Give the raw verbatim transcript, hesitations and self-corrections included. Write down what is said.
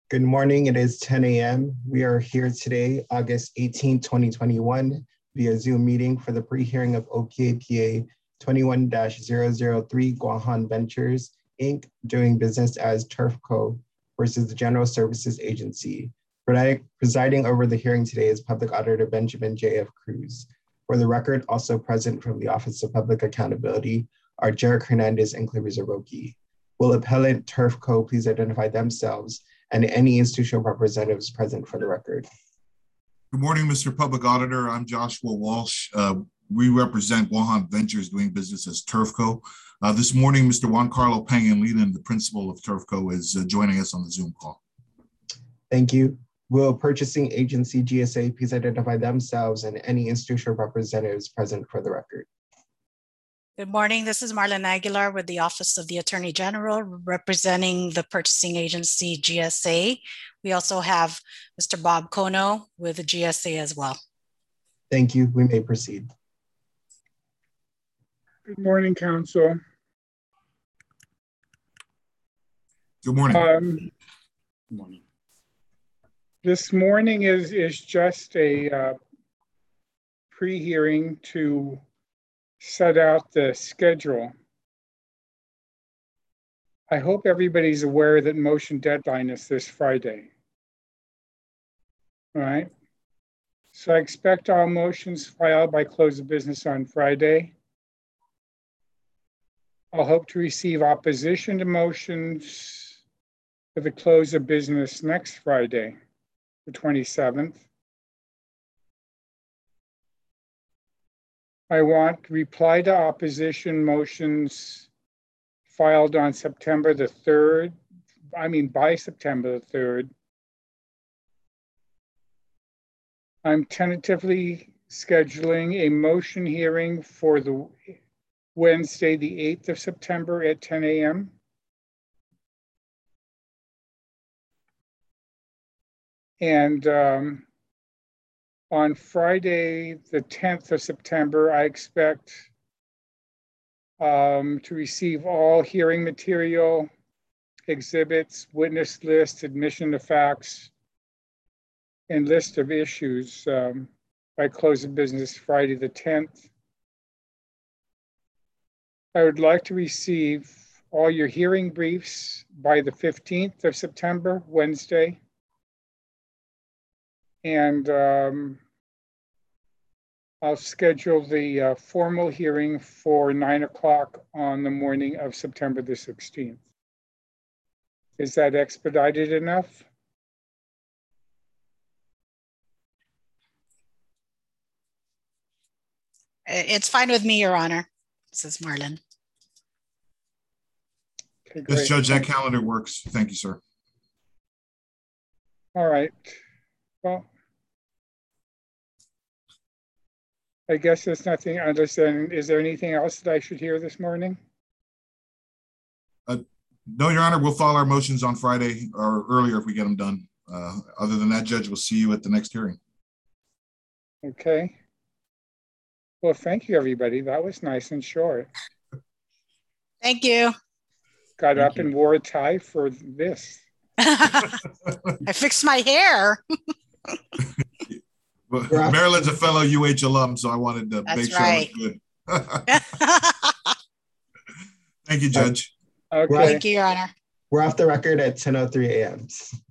Good morning, it is ten a m We are here today, August eighteenth, twenty twenty-one, via Zoom meeting for the pre-hearing of O P A P A twenty-one dash zero zero three Guahan Ventures, Incorporated, doing business as Turfco versus the General Services Agency. Presiding over the hearing today is Public Auditor Benjamin J F Cruz. For the record, also present from the Office of Public Accountability are Jarek Hernandez and Clarissa Roque. Will appellant Turfco please identify themselves and any institutional representatives present for the record? Good morning, Mister Public Auditor. I'm Joshua Walsh. Uh, we represent Guahan Ventures doing business as Turfco. Uh, this morning, Mister Juan Carlo Pangilinan, the principal of Turfco, is uh, joining us on the Zoom call. Thank you. Will purchasing agency G S A please identify themselves and any institutional representatives present for the record? Good morning. This is Marlon Aguilar with the Office of the Attorney General representing the purchasing agency G S A. We also have Mister Bob Kono with the G S A as well. Thank you. We may proceed. Good morning, Council. Good morning. Um, Good morning. This morning is, is just a uh, pre-hearing to set out the schedule. I hope everybody's aware that motion deadline is this Friday. All right. So I expect all motions filed by close of business on Friday. I'll hope to receive opposition to motions at the close of business next Friday, the twenty-seventh. I want to reply to opposition motions filed on September the third, I mean by September the third. I'm tentatively scheduling a motion hearing for the Wednesday, the eighth of September at ten a m And um, on Friday, the tenth of September, I expect um, to receive all hearing material, exhibits, witness list, admission of facts, and list of issues um, by close of business Friday the tenth. I would like to receive all your hearing briefs by the fifteenth of September, Wednesday. And um, I'll schedule the uh, formal hearing for nine o'clock on the morning of September the sixteenth. Is that expedited enough? It's fine with me, Your Honor. This is Marlon. Okay, Yes, Judge, that calendar works. Thank you, sir. All right. Well, I guess there's nothing, understand. Is there anything else that I should hear this morning? Uh, no, Your Honor, we'll file our motions on Friday or earlier if we get them done. Uh, other than that, Judge, we'll see you at the next hearing. Okay. Well, thank you, everybody. That was nice and short. Thank you. Got Thank up you. and wore a tie for this. I fixed my hair. Well, Maryland's a fellow U H alum, so I wanted to That's make sure right. it looked good. Thank you, Judge. Okay. Thank you, Your Honor. We're off the record at ten oh three a m